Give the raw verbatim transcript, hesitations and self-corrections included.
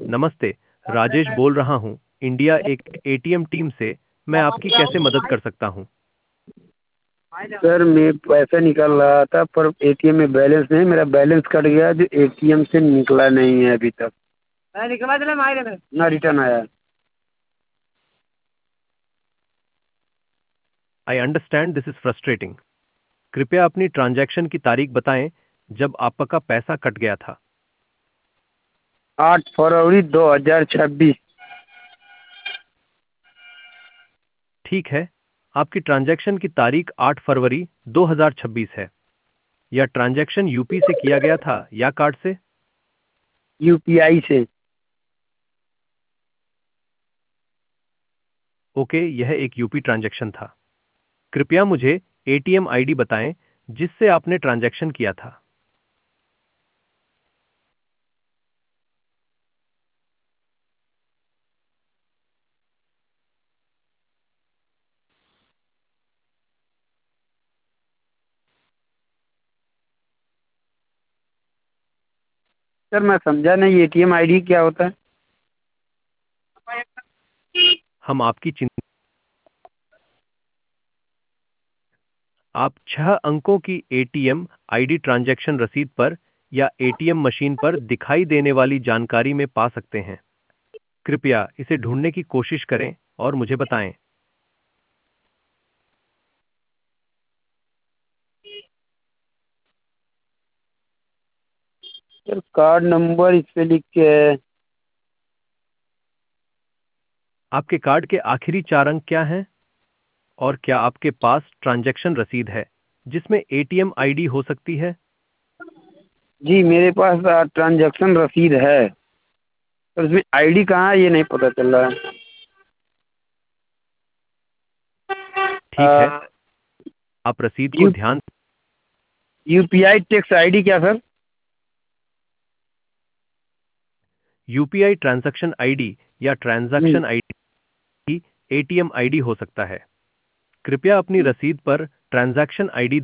नमस्ते। राजेश बोल रहा हूँ इंडिया एक एटीएम टीम से। मैं आपकी कैसे मदद कर सकता हूँ? सर मैं पैसा निकाल रहा था पर एटीएम में बैलेंस नहीं, मेरा बैलेंस कट गया जो एटीएम से निकला नहीं है अभी तक ना रिटर्न आया। I understand this is frustrating. कृपया अपनी ट्रांजैक्शन की तारीख बताएं जब आपका पैसा कट गया था। आठ फरवरी दो हजार छब्बीस। ठीक है, आपकी ट्रांजैक्शन की तारीख आठ फरवरी दो हज़ार छब्बीस है। यह ट्रांजैक्शन यूपी से किया गया था या कार्ड से? यूपीआई से। ओके, यह एक यूपी ट्रांजैक्शन था। कृपया मुझे एटीएम आईडी बताएं जिससे आपने ट्रांजैक्शन किया था। सर मैं समझा नहीं, एटीएम आईडी क्या होता है? हम आपकी चिंता आप छह अंकों की एटीएम आईडी ट्रांजैक्शन रसीद पर या एटीएम मशीन पर दिखाई देने वाली जानकारी में पा सकते हैं। कृपया इसे ढूंढने की कोशिश करें और मुझे बताएं। सर कार्ड नंबर इस पे लिख के है। आपके कार्ड के आखिरी चार अंक क्या हैं? और क्या आपके पास ट्रांजैक्शन रसीद है जिसमें एटीएम आईडी हो सकती है? जी मेरे पास ट्रांजैक्शन रसीद है, पर उसमें आईडी कहाँ है ये नहीं पता चल रहा ठीक है, है। आप रसीद को यू ध्यान यूपीआई टैक्स आईडी क्या सर? यूपीआई ट्रांजैक्शन आईडी या जी। ट्रांजैक्शन आईडी एटीएम आईडी हो सकता है। कृपया अपनी रसीद पर ट्रांजैक्शन आईडी